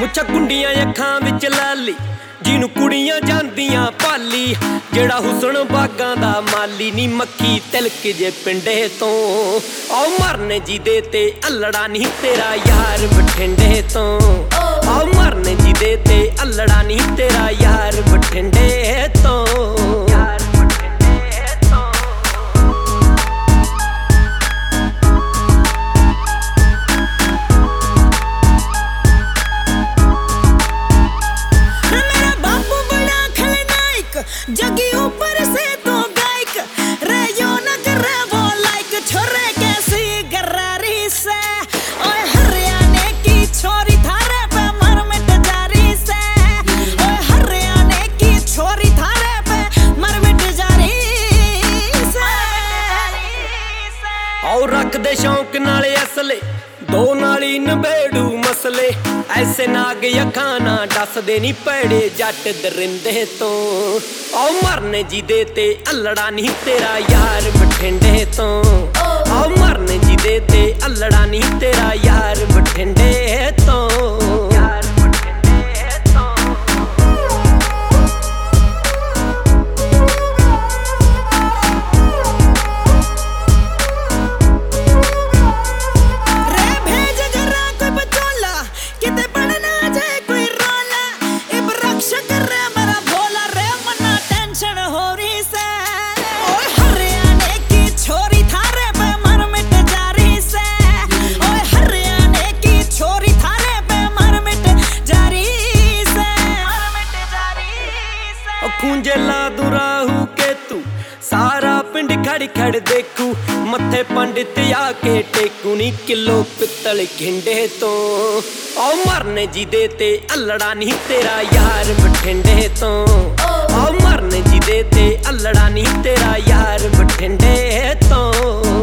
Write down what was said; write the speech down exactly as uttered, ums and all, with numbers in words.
ਮੁੱਛਾਂ ਕੁੰਡੀਆਂ ਅੱਖਾਂ ਵਿੱਚ ਲਾਲੀ ਜਿਹਨੂੰ ਕੁੜੀਆਂ ਜਾਂਦੀਆਂ ਪਾਲੀ ਜਿਹੜਾ ਹੁਸਨ ਬਾਗਾਂ ਦਾ ਮਾਲੀ ਨੀ ਮੱਖੀ ਤਿਲਕ ਜੇ ਪਿੰਡੇ ਤੋਂ ਆਓ ਮਰਨੇ ਜਿਹਦੇ ਤੇ ਅਲੜਾ ਨਹੀਂ ਤੇਰਾ ਯਾਰ ਬਠਿੰਡੇ ਤੋਂ ਆਓ ਮਰਨੇ ਜਿਹਦੇ ਤੇ ਅਲੜਾ ਨਹੀਂ ਤੇਰਾ ਯਾਰ ਬਠਿੰਡੇ ਤੋਂ जगी ऊपर से तो गायक रे यो न करे वो लाइक छोरे कैसी गरारी से ओए हरियाणे की छोरी थारे पे मर मिट जारी से ओए हरियाणे की छोरी थारे पे मर मिट जारी से और रख दे शौक नाले असले दो नाली नबेड़ू मसले ऐसे नाग अखां ना दसदे नी पैड़े जट दरिंदे तो आओ मरने जिदे ते अल्लड़ा नहीं तेरा यार बठिंडे तो आओ मरने जिदे ते अल्लड़ा नहीं तेरा यार बठिंडे तो खूंजे ला दू राहू के तू सारा पिंड खड़ खड़ देखू मथे पंडित आके टेकू नी किलो पित्तल घिंडे तो आओ मरने जिदे ते अल्लड़ा नहीं तेरा यार बठिंडे तो आओ मरने जिदे ते अल्लड़ा नहीं तेरा यार बठिंडे तो।